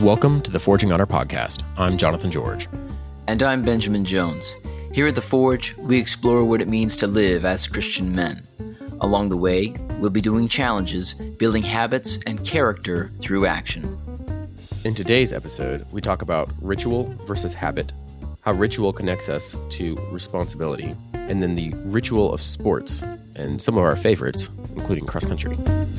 Welcome to the Forging Honor podcast. I'm Jonathan George. And I'm Benjamin Jones. Here at The Forge, we explore what it means to live as Christian men. Along the way, we'll be doing challenges, building habits and character through action. In today's episode, we talk about ritual versus habit, how ritual connects us to responsibility, and then the ritual of sports, and some of our favorites, including cross country.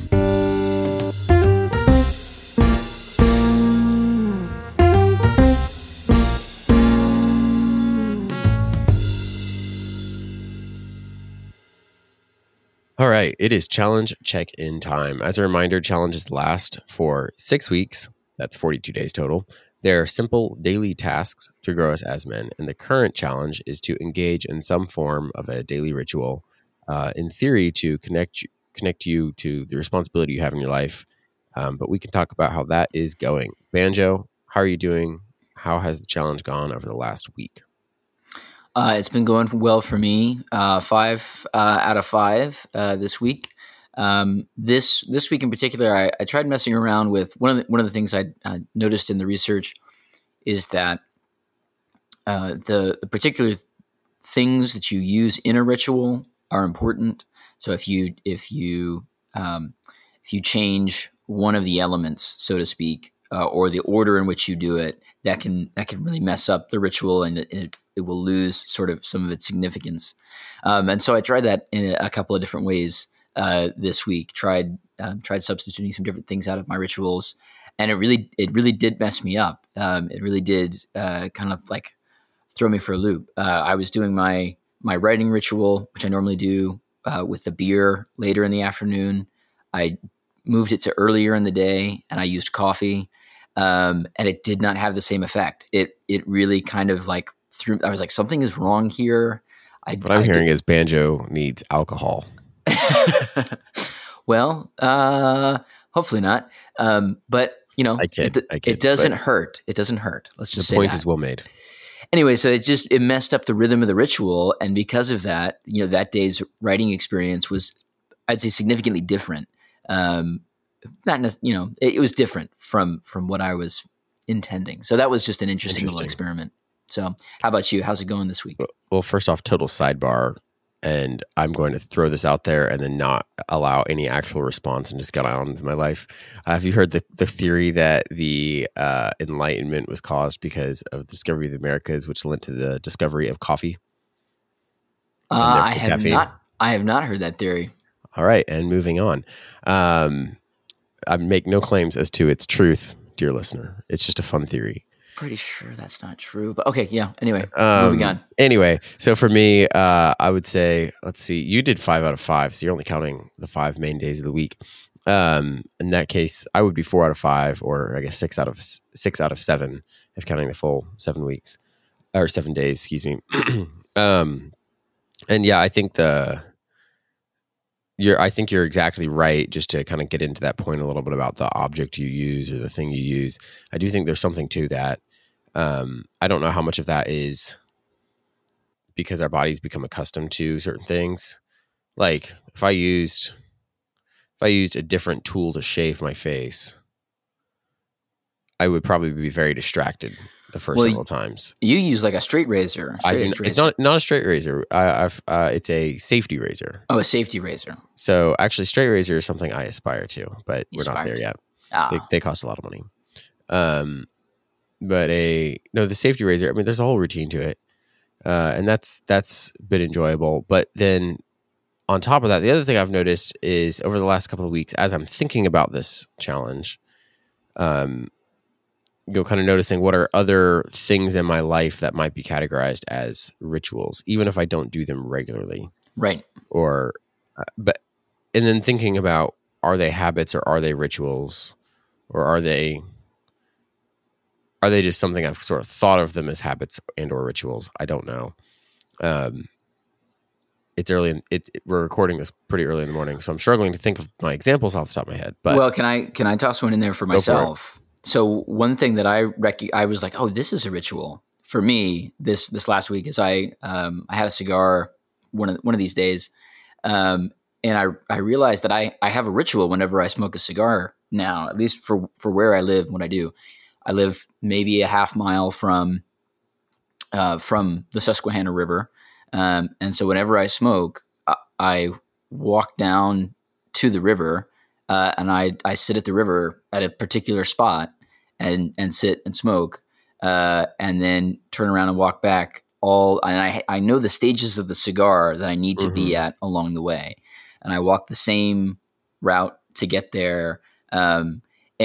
All right, it is challenge check-in time. As a reminder, challenges last for 6 weeks. That's 42 days total. They're simple daily tasks to grow us as men. And the current challenge is to engage in some form of a daily ritual, in theory, to connect you to the responsibility you have in your life. But we can talk about how that is going. Banjo, how are you doing? How has the challenge gone over the last week? It's been going well for me. 5 out of 5 this week. This week in particular, I tried messing around with one of the things I noticed in the research is that the particular things that you use in a ritual are important. So if you change one of the elements, so to speak, or the order in which you do it, that can really mess up the ritual, and it will lose sort of some of its significance. And so I tried that in a couple of different ways this week. Tried substituting some different things out of my rituals, and it really did mess me up. It really did kind of like throw me for a loop. I was doing my writing ritual, which I normally do with the beer later in the afternoon. I moved it to earlier in the day, and I used coffee. And it did not have the same effect. It really kind of like I was like, something is wrong here. What I'm hearing is Banjo needs alcohol. Well, hopefully not. But you know, it doesn't hurt. It doesn't hurt. Let's just say the point is well made. Anyway, so it messed up the rhythm of the ritual, and because of that, you know, that day's writing experience was, I'd say, significantly different. It was different from what I was intending. So that was just an interesting little experiment. So how about you? How's it going this week? Well, first off, total sidebar, and I'm going to throw this out there and then not allow any actual response and just get on with my life. Have you heard the theory that the Enlightenment was caused because of the discovery of the Americas, which led to the discovery of coffee? I have not heard that theory. All right, and moving on. I make no claims as to its truth, dear listener. It's just a fun theory. Pretty sure that's not true, but okay, yeah. Anyway, moving on. Anyway, so for me, I would say, let's see, you did 5 out of 5, so you're only counting the 5 main days of the week. In that case, I would be 4 out of 5, or I guess 6 out of 7, if counting the full 7 weeks or 7 days. Excuse me. And yeah, I think you're exactly right. Just to kind of get into that point a little bit about the object you use or the thing you use, I do think there's something to that. I don't know how much of that is because our bodies become accustomed to certain things. Like if I used a different tool to shave my face, I would probably be very distracted the first several times. You use like a straight razor. It's not a straight razor. It's a safety razor. Oh, a safety razor. So actually, straight razor is something I aspire to, but we're not there yet. They cost a lot of money. But the safety razor, I mean, there's a whole routine to it. And that's been enjoyable. But then on top of that, the other thing I've noticed is over the last couple of weeks, as I'm thinking about this challenge, kind of noticing what are other things in my life that might be categorized as rituals, even if I don't do them regularly. Right. And then thinking about, are they habits or are they rituals, or are they just something I've sort of thought of them as habits and or rituals? I don't know. It's early. We're recording this pretty early in the morning, so I'm struggling to think of my examples off the top of my head. But well, can I toss one in there for myself? So one thing that I was like, oh, this is a ritual for me. This last week is I had a cigar one of these days, and I realized that I have a ritual whenever I smoke a cigar now, at least for where I live. When I do, I live maybe a half mile from the Susquehanna River. And so whenever I smoke, I walk down to the river, and I sit at the river at a particular spot and sit and smoke, and then turn around and walk back. And I know the stages of the cigar that I need to be at along the way, and I walk the same route to get there. And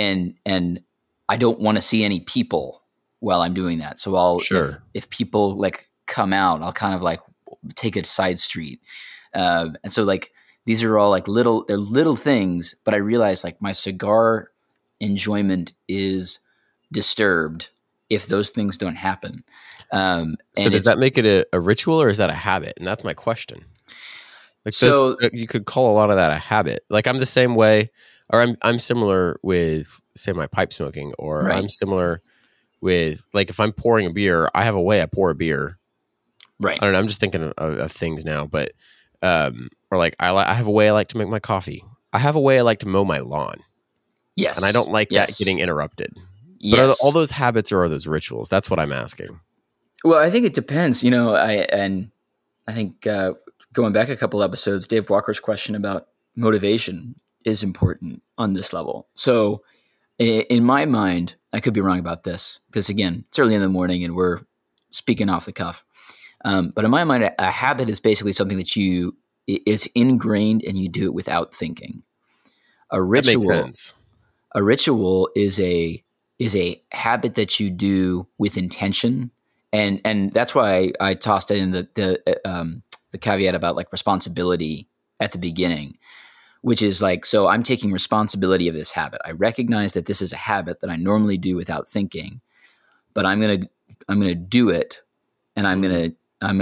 I don't want to see any people while I'm doing that. So if people like come out, I'll kind of like take a side street. And so like, these are all like they're little things, but I realize like my cigar enjoyment is disturbed if those things don't happen. So does that make it a ritual, or is that a habit? And that's my question. Like, so you could call a lot of that a habit. Like, I'm the same way, or I'm similar with, say, my pipe smoking, or I'm similar with, like, if I'm pouring a beer, I have a way I pour a beer. Right. I don't know. I'm just thinking of things now, but or like I have a way I like to make my coffee. I have a way I like to mow my lawn. Yes. And I don't like that getting interrupted. Yes. But are all those habits, or are those rituals? That's what I'm asking. Well, I think it depends. I think going back a couple episodes, Dave Walker's question about motivation is important on this level. So in my mind, I could be wrong about this because, again, it's early in the morning and we're speaking off the cuff. But in my mind, a habit is basically something that it's ingrained and you do it without thinking. A ritual, that makes sense. A ritual is a habit that you do with intention. And that's why I tossed in the caveat about like responsibility at the beginning, which is like, so I'm taking responsibility of this habit. I recognize that this is a habit that I normally do without thinking, but I'm gonna do it, and I'm gonna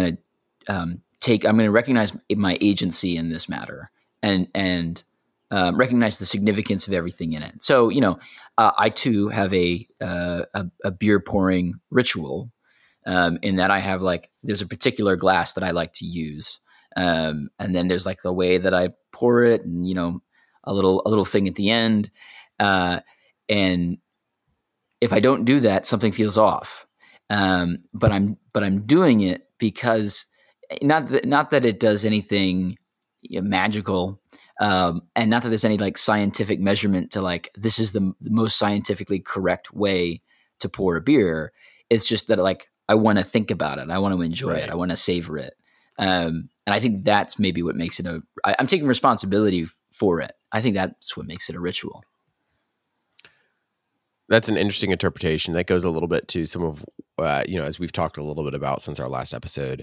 recognize my agency in this matter, and recognize the significance of everything in it. So I too have a beer pouring ritual. In that I have there's a particular glass that I like to use. And then there's like the way that I pour it and, a little thing at the end. And if I don't do that, something feels off. But I'm doing it because not that it does anything magical. And not that there's any like scientific measurement to like, this is the most scientifically correct way to pour a beer. It's just that like, I want to think about it. I want to enjoy it. I want to savor it. And I think that's maybe what makes it I'm taking responsibility for it. I think that's what makes it a ritual. That's an interesting interpretation. That goes a little bit to some of, as we've talked a little bit about since our last episode,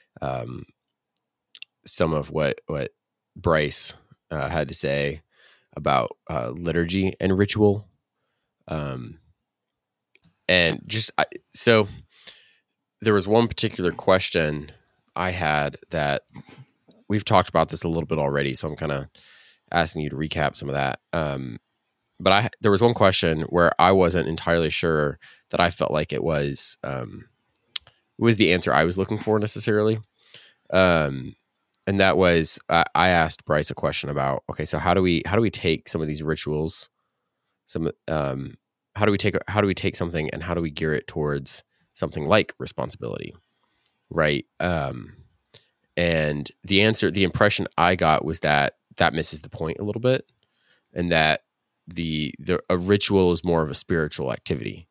some of what Bryce had to say about liturgy and ritual. And just, so there was one particular question I had that we've talked about this a little bit already, so I'm kind of asking you to recap some of that. But there was one question where I wasn't entirely sure that I felt like it was the answer I was looking for necessarily. And that was, I asked Bryce a question about, okay, so how do we take some of these rituals, how do we take something and how do we gear it towards something like responsibility, right? And the impression I got was that misses the point a little bit, and that a ritual is more of a spiritual activity.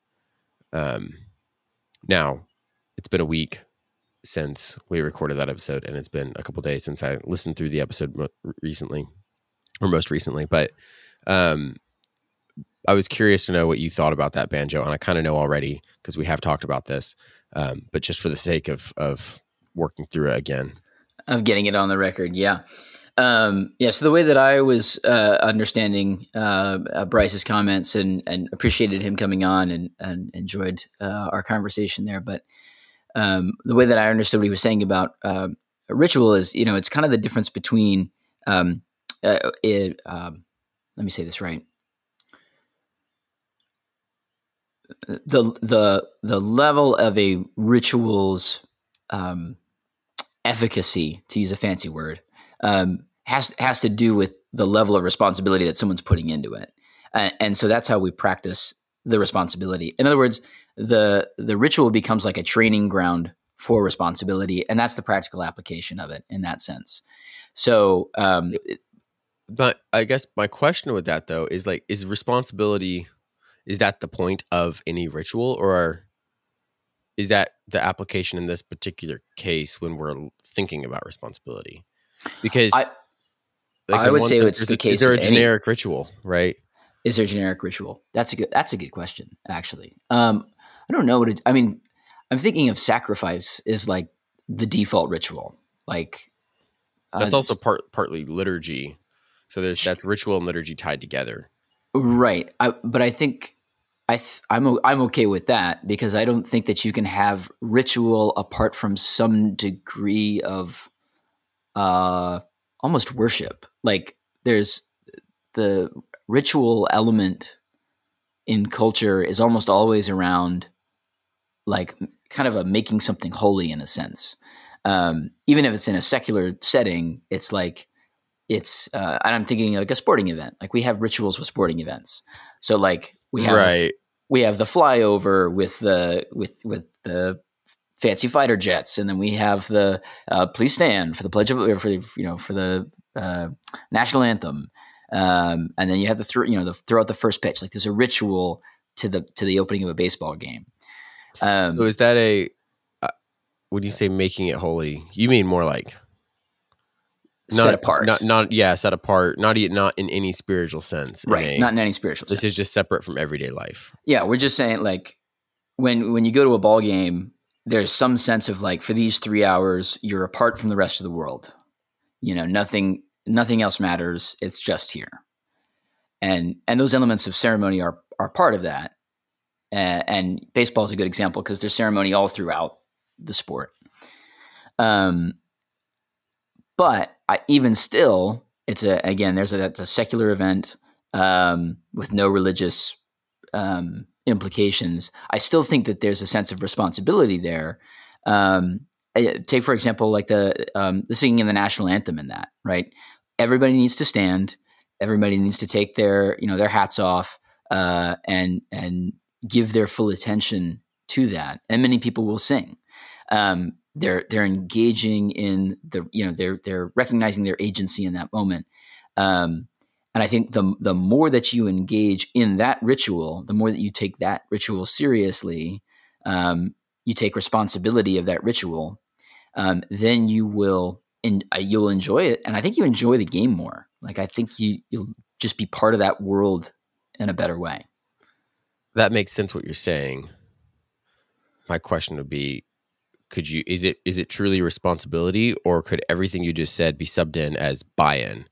Now, it's been a week since we recorded that episode, and it's been a couple days since I listened through the episode most recently. But I was curious to know what you thought about that, Banjo, and I kind of know already because we have talked about this. But just for the sake of working through it again, of getting it on the record, yeah. So the way that I was understanding Bryce's comments and appreciated him coming on and enjoyed our conversation there, but the way that I understood what he was saying about a ritual is, it's kind of the difference between let me say this right. The level of a ritual's efficacy, to use a fancy word, has to do with the level of responsibility that someone's putting into it, and so that's how we practice the responsibility. In other words, the ritual becomes like a training ground for responsibility, and that's the practical application of it in that sense. So, But I guess my question with that though is like, is responsibility, is that the point of any ritual, or is that the application in this particular case when we're thinking about responsibility? Because I would say it's the case. Is there a generic ritual, right? Is there a generic ritual? That's a good question, actually. I don't know what I mean, I'm thinking of sacrifice is like the default ritual. Like that's also partly liturgy. So that's ritual and liturgy tied together. Right. But I think I'm okay with that, because I don't think that you can have ritual apart from some degree of almost worship. Like there's the ritual element in culture is almost always around like kind of a making something holy in a sense. Even if it's in a secular setting, it's like and I'm thinking like a sporting event. Like we have rituals with sporting events. So like we have the flyover with the fancy fighter jets, and then we have the please stand for the pledge of for the national anthem, and then you have throw out the first pitch. Like there's a ritual to the opening of a baseball game. So is that when you say making it holy, you mean more like set apart? Set apart. Not in any spiritual sense, right? Not in any spiritual sense. This is just separate from everyday life. Yeah, we're just saying like when you go to a ball game, there's some sense of like for these 3 hours you're apart from the rest of the world. Nothing else matters. It's just here, and those elements of ceremony are part of that. And baseball is a good example because there's ceremony all throughout the sport. But even still, it's a secular event with no religious implications. I still think that there's a sense of responsibility there. Take for example, like the singing of the national anthem in that, right? Everybody needs to stand. Everybody needs to take their hats off and give their full attention to that. And many people will sing. They're engaging in they're recognizing their agency in that moment. And I think the more that you engage in that ritual, the more that you take that ritual seriously, you take responsibility of that ritual, then you'll enjoy it. And I think you enjoy the game more. Like I think you'll just be part of that world in a better way. That makes sense what you're saying. My question would be, is it truly responsibility, or could everything you just said be subbed in as buy-in?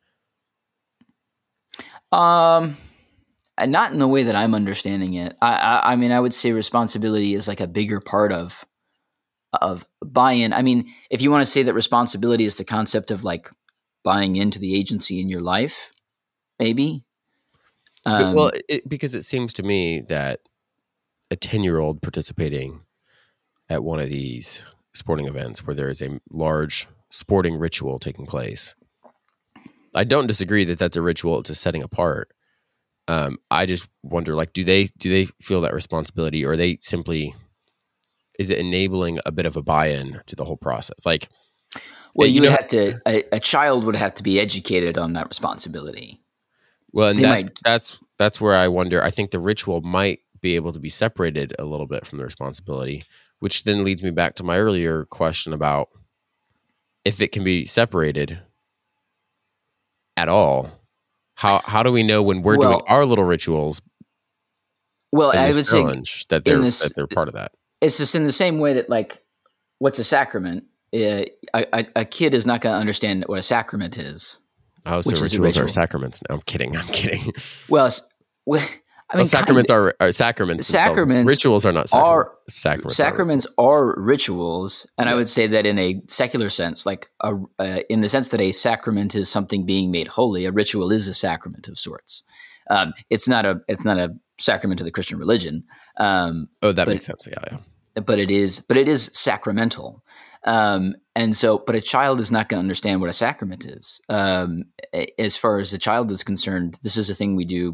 Not in the way that I'm understanding it. I mean, I would say responsibility is like a bigger part of buy-in. I mean, if you want to say that responsibility is the concept of like buying into the agency in your life, maybe. Because it seems to me that a 10-year-old participating at one of these sporting events where there is a large sporting ritual taking place, I don't disagree that that's a ritual. It's a setting apart. I just wonder, like, do they feel that responsibility, or is it enabling a bit of a buy-in to the whole process? Like, well, a child would have to be educated on that responsibility. Well, and that's where I wonder. I think the ritual might be able to be separated a little bit from the responsibility, which then leads me back to my earlier question about if it can be separated at all. How do we know when we're doing our little rituals? Well, I would say that they're part of that. It's just in the same way that, like, what's a sacrament? A kid is not going to understand what a sacrament is. Oh, so rituals are sacraments. No, I'm kidding. Well, I mean, sacraments are sacraments. Sacraments. Rituals are not sacraments. Sacraments are rituals, and I would say that in a secular sense, like in the sense that a sacrament is something being made holy, a ritual is a sacrament of sorts. It's not a sacrament of the Christian religion. That makes sense. Yeah. But it is sacramental. But a child is not going to understand what a sacrament is. As far as the child is concerned, this is a thing we do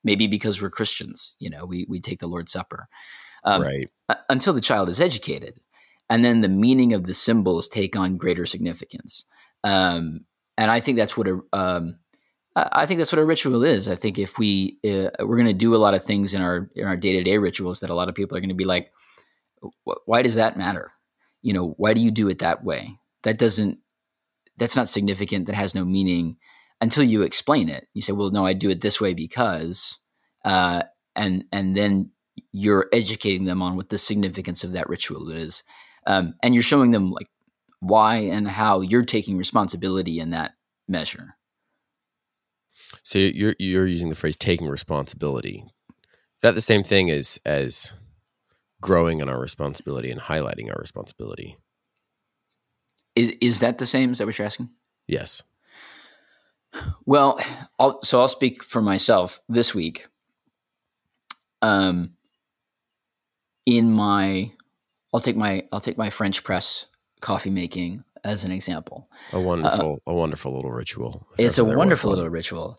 Maybe because we're Christians, we take the Lord's Supper Right. Until the child is educated, and then the meaning of the symbols take on greater significance. And I think that's what I think that's what a ritual is. I think if we're going to do a lot of things in our day-to-day rituals that a lot of people are going to be like, why does that matter? Why do you do it that way? That's not significant. That has no meaning until you explain it. You say, well, no, I do it this way because, and then you're educating them on what the significance of that ritual is. And you're showing them like why and how you're taking responsibility in that measure. So you're using the phrase "taking responsibility." Is that the same thing as growing in our responsibility and highlighting our responsibility? Is that the same? Is that what you're asking? Yes. Well, I'll speak for myself this week. I'll take my French press coffee making as an example. A wonderful little ritual. It's a wonderful little ritual.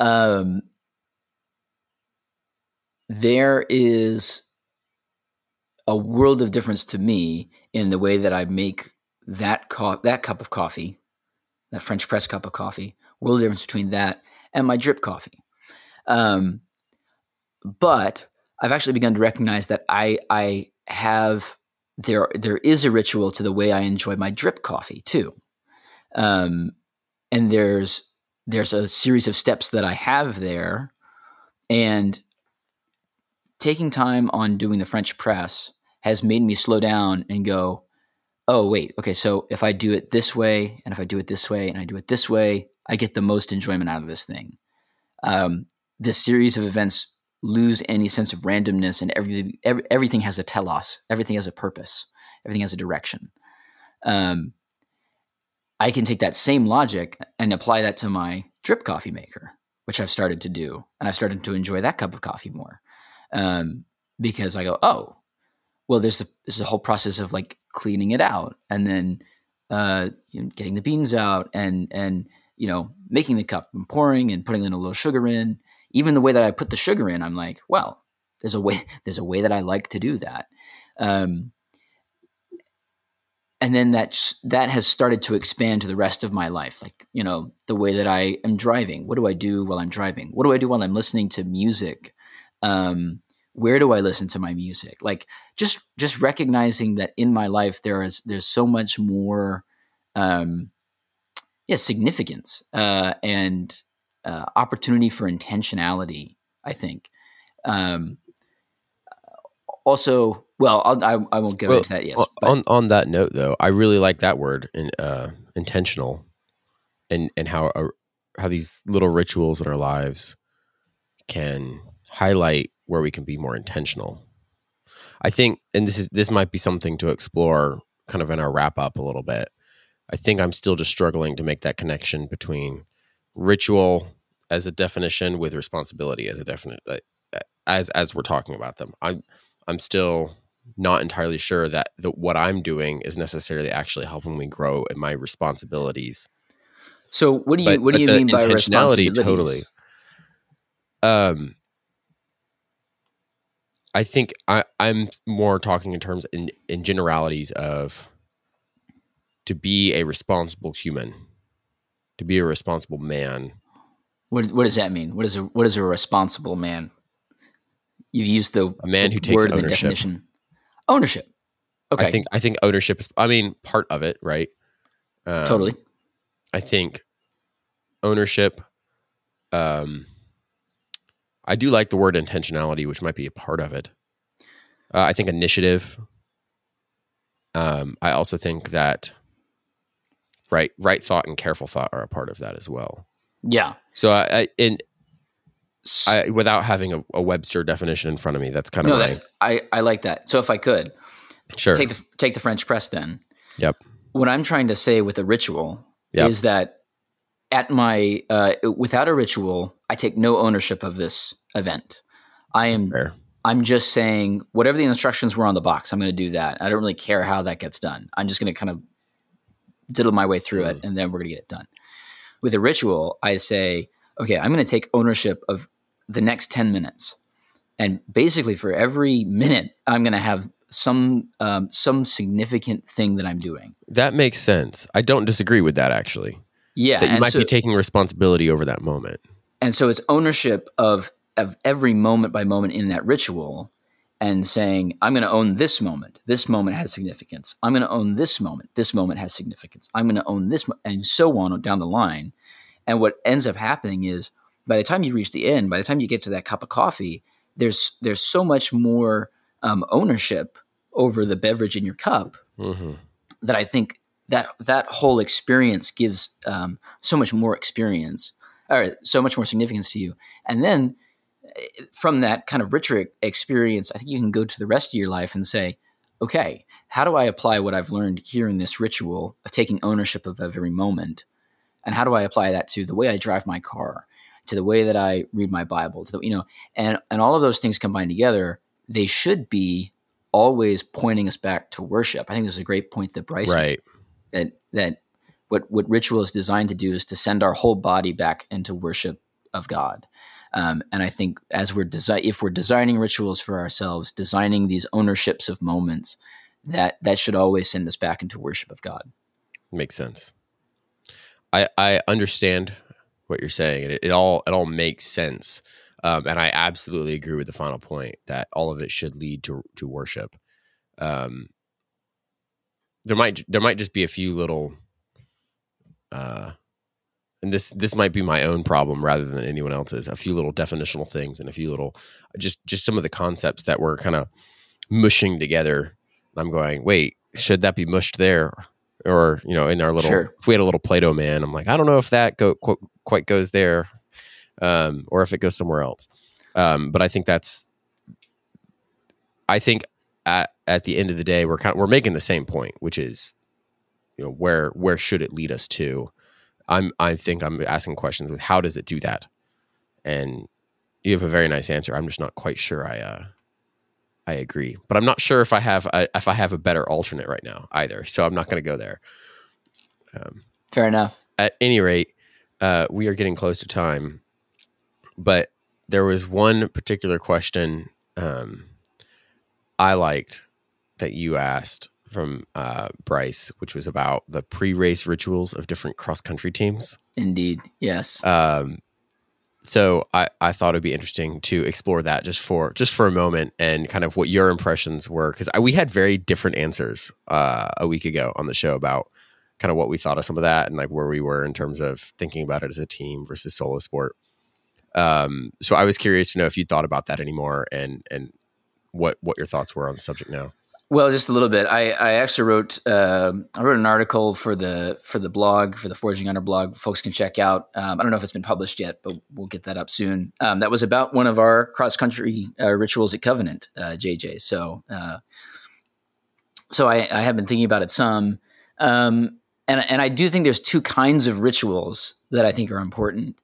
There is a world of difference to me in the way that I make that cup of coffee, that French press cup of coffee. World of difference between that and my drip coffee. But I've actually begun to recognize that I have there is a ritual to the way I enjoy my drip coffee too. And there's a series of steps that I have there, and taking time on doing the French press has made me slow down and go, oh, wait, okay, so if I do it this way, and if I do it this way, and I do it this way, I get the most enjoyment out of this thing. This series of events lose any sense of randomness, and everything has a telos, everything has a purpose, everything has a direction. I can take that same logic and apply that to my drip coffee maker, which I've started to do, and I've started to enjoy that cup of coffee more, because I go, oh, well, there's a whole process of like cleaning it out, and then getting the beans out, and making the cup and pouring and putting in a little sugar in. Even the way that I put the sugar in, I'm like, well, there's a way that I like to do that. And then that has started to expand to the rest of my life. Like, the way that I am driving. What do I do while I'm driving? What do I do while I'm listening to music? Where do I listen to my music? Like just recognizing that in my life, there's so much more, significance, and opportunity for intentionality, I think. Also, well, I won't go into that. Yes. On that note, though, I really like that word, intentional, and how these little rituals in our lives can highlight where we can be more intentional. I think, and this might be something to explore kind of in our wrap up a little bit. I think I'm still just struggling to make that connection between ritual as a definition with responsibility as a definite, as we're talking about them. I'm still not entirely sure that what I'm doing is necessarily actually helping me grow in my responsibilities. So what do you mean by responsibilities? Totally. I think I'm more talking in terms in generalities of to be a responsible human, to be a responsible man. What does that mean? What is a responsible man? You've used a man who takes ownership. The definition. Ownership. Okay. I think ownership is, part of it, right? Totally. I think ownership. I do like the word intentionality, which might be a part of it. I think initiative. I also think that right thought and careful thought are a part of that as well. Yeah. So I without having a Webster definition in front of me, that's kind of I like that. So if I could, sure, take the French press then. Yep. What I'm trying to say with a ritual is that at my without a ritual, I take no ownership of this event. I'm just saying whatever the instructions were on the box, I'm going to do that. I don't really care how that gets done. I'm just going to kind of diddle my way through it, and then we're going to get it done. With a ritual, I say, okay, I'm going to take ownership of the next 10 minutes. And basically for every minute, I'm going to have some significant thing that I'm doing. That makes sense. I don't disagree with that, actually. Yeah. That you might be taking responsibility over that moment. And so it's ownership of every moment by moment in that ritual, and saying, I'm going to own this moment. This moment has significance. I'm going to own this moment. This moment has significance. I'm going to own this, and so on down the line. And what ends up happening is, by the time you reach the end, by the time you get to that cup of coffee, there's so much more ownership over the beverage in your cup that I think that whole experience gives so much more experience, or so much more significance to you. And then from that kind of richer experience, I think you can go to the rest of your life and say, okay, how do I apply what I've learned here in this ritual of taking ownership of every moment? And how do I apply that to the way I drive my car, to the way that I read my Bible, to the, and all of those things combined together, they should be always pointing us back to worship. I think there's a great point that Bryce made, that what ritual is designed to do is to send our whole body back into worship of God. And I think as if we're designing rituals for ourselves, designing these ownerships of moments, that should always send us back into worship of God. Makes sense. I understand what you're saying, and it all makes sense. And I absolutely agree with the final point that all of it should lead to worship. There might just be a few little, and this might be my own problem rather than anyone else's. A few little definitional things and a few little, just some of the concepts that we're kind of mushing together. I'm going, wait, should that be mushed there? Or, in our little, if we had a little Play-Doh man, I'm like, I don't know if that quite goes there, or if it goes somewhere else. But I think at the end of the day, we're making the same point, which is, where should it lead us to? I think I'm asking questions with how does it do that? And you have a very nice answer. I'm just not quite sure I agree, but I'm not sure if I have a better alternate right now either. So I'm not going to go there. Fair enough. At any rate, we are getting close to time, but there was one particular question I liked that you asked from Bryce, which was about the pre-race rituals of different cross-country teams. Indeed, yes. So I thought it'd be interesting to explore that just for a moment, and kind of what your impressions were, because we had very different answers a week ago on the show about kind of what we thought of some of that, and like where we were in terms of thinking about it as a team versus solo sport. So I was curious to know if you thought about that anymore, and what your thoughts were on the subject now. Well, just a little bit. I actually wrote an article for the blog, for the Forging Honor blog. Folks can check out. I don't know if it's been published yet, but we'll get that up soon. That was about one of our cross country rituals at Covenant, JJ. So I have been thinking about it some, and I do think there's two kinds of rituals that I think are important.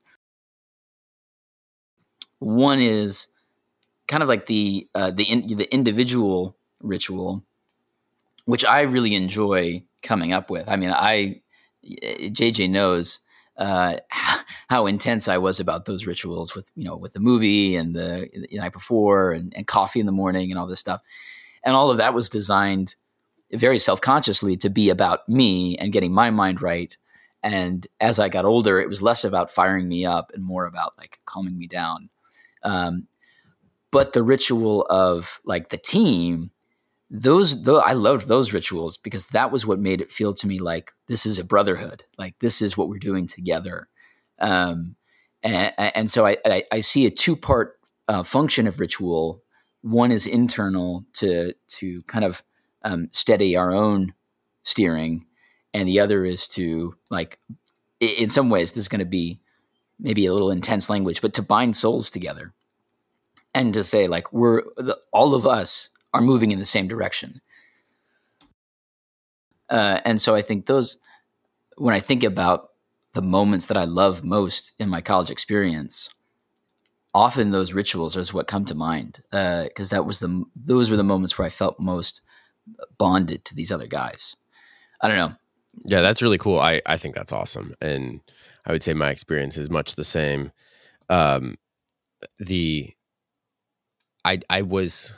One is kind of like the individual ritual, which I really enjoy coming up with. I mean, JJ knows how intense I was about those rituals with the movie and the night before and coffee in the morning and all this stuff. And all of that was designed very self-consciously to be about me and getting my mind right. And as I got older, it was less about firing me up and more about like calming me down. But the ritual of like the team, I loved those rituals because that was what made it feel to me like this is a brotherhood. Like this is what we're doing together. And so I see a two-part function of ritual. One is internal to kind of steady our own steering. And the other is to, like, in some ways, this is going to be maybe a little intense language, but to bind souls together and to say, like, all of us are moving in the same direction. And so I think when I think about the moments that I love most in my college experience, often those rituals is what come to mind, because those were the moments where I felt most bonded to these other guys. I don't know. Yeah, that's really cool. I think that's awesome. And I would say my experience is much the same. I was,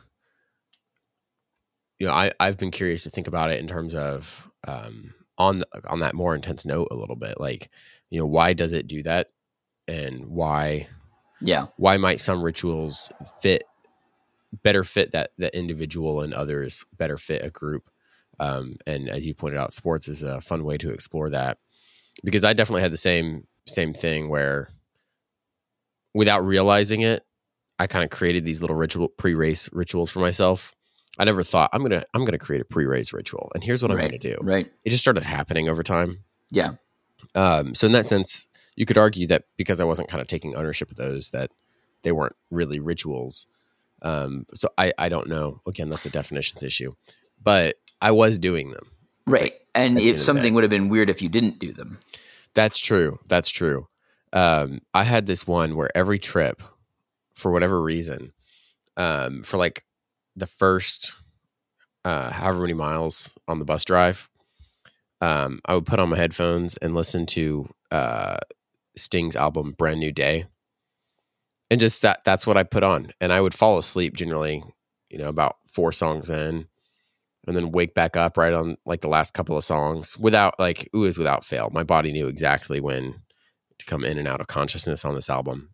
I've been curious to think about it in terms of on that more intense note a little bit, like, why does it do that, and why might some rituals better fit that individual, and others better fit a group. And as you pointed out, sports is a fun way to explore that, because I definitely had the same thing where, without realizing it, I kind of created these little pre-race rituals for myself. I never thought I'm gonna create a pre-race ritual, and here's what I'm gonna do. Right. It just started happening over time. Yeah. So in that sense, you could argue that because I wasn't kind of taking ownership of those, that they weren't really rituals. So I don't know. Again, that's a definitions issue, but I was doing them. Right. And if something would have been weird if you didn't do them. That's true. I had this one where every trip, for whatever reason, for like the first however many miles on the bus drive, I would put on my headphones and listen to Sting's album Brand New Day. And just that's what I put on. And I would fall asleep generally, about 4 songs in, and then wake back up right on like the last couple of songs without fail. My body knew exactly when to come in and out of consciousness on this album.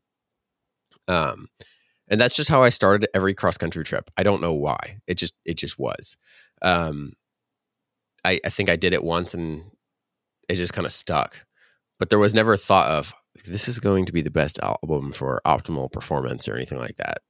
And that's just how I started every cross country trip. I don't know why. It just was. I think I did it once and it just kind of stuck. But there was never a thought of, this is going to be the best album for optimal performance or anything like that.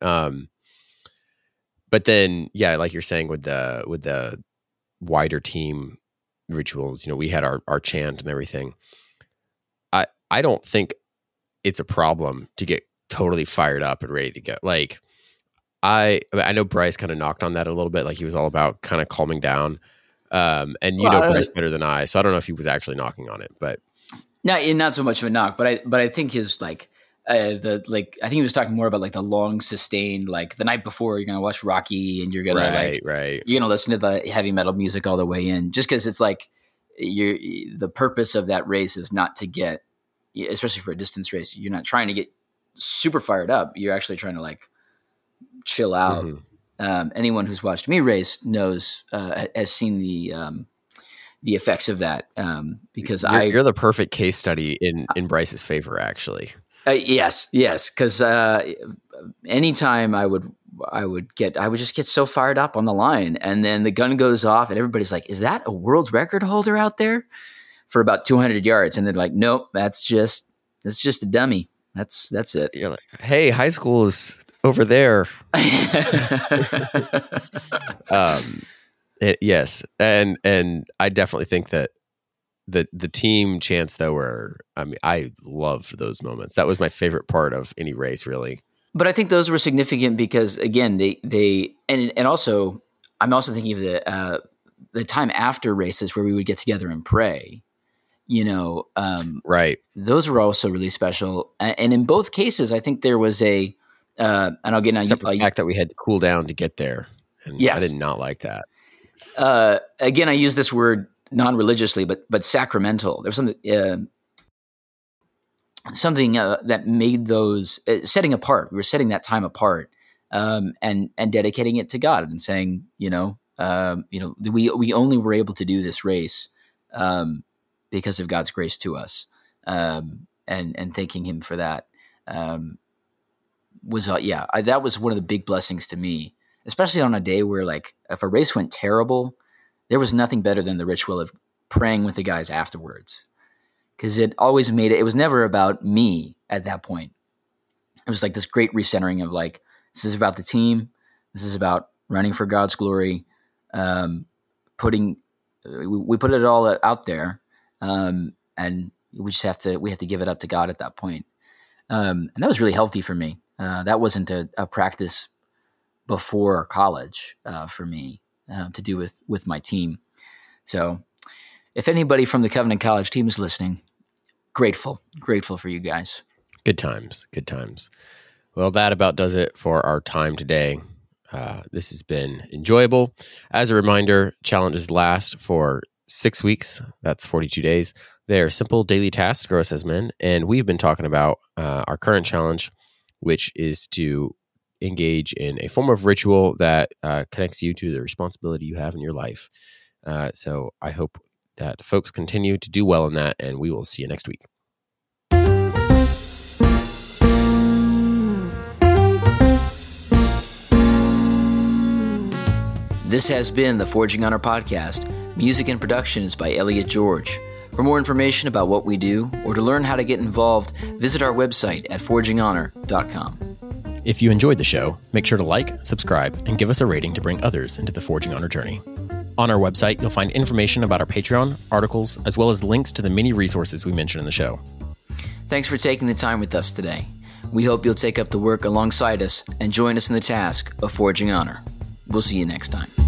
But then, yeah, like you're saying with the wider team rituals, we had our chant and everything. I don't think it's a problem to get totally fired up and ready to go. Like, I know Bryce kind of knocked on that a little bit. Like, he was all about kind of calming down. And Bryce better than I, so I don't know if he was actually knocking on it, but not so much of a knock. But I think his I think he was talking more about like the long sustained, like the night before you're gonna watch Rocky and you're gonna you're gonna listen to the heavy metal music all the way in, just because it's like the purpose of that race is not to get, especially for a distance race, you're not trying to get super fired up. You're actually trying to like chill out. Mm-hmm. Anyone who's watched me race knows, has seen the effects of that. Because you're the perfect case study in Bryce's favor, actually. Yes. Cause, anytime I would just get so fired up on the line, and then the gun goes off and everybody's like, is that a world record holder out there for about 200 yards? And they're like, nope, that's just a dummy. That's it. You're like, hey, high school is over there. Yes. And I definitely think that the team chants though I loved those moments. That was my favorite part of any race, really. But I think those were significant because, again, they and also I'm also thinking of the time after races where we would get together and pray. Right. Those were also really special. And in both cases, I think there was and I'll get now. Except for the fact that we had to cool down to get there. And yes. I did not like that. Again, I use this word non-religiously, but sacramental. There's something that made those setting apart. We were setting that time apart, and dedicating it to God and saying, we only were able to do this race because of God's grace to us, and thanking Him for that. That was one of the big blessings to me, especially on a day where, like, if a race went terrible, there was nothing better than the ritual of praying with the guys afterwards. Because it always it was never about me at that point. It was like this great recentering of like, this is about the team. This is about running for God's glory. We put it all out there. And we have to give it up to God at that point. And that was really healthy for me. That wasn't a practice before college for me to do with my team. So if anybody from the Covenant College team is listening, grateful for you guys. Good times. Well, that about does it for our time today. This has been enjoyable. As a reminder, challenges last for 6 weeks. That's 42 days. They are simple daily tasks to grow us as men. And we've been talking about our current challenge, which is to engage in a form of ritual that connects you to the responsibility you have in your life. So I hope that folks continue to do well in that, and we will see you next week. This has been the Forging Honor podcast. Music and production is by Elliot George. For more information about what we do, or to learn how to get involved, visit our website at forginghonor.com. If you enjoyed the show, make sure to like, subscribe, and give us a rating to bring others into the Forging Honor journey. On our website, you'll find information about our Patreon, articles, as well as links to the many resources we mentioned in the show. Thanks for taking the time with us today. We hope you'll take up the work alongside us and join us in the task of Forging Honor. We'll see you next time.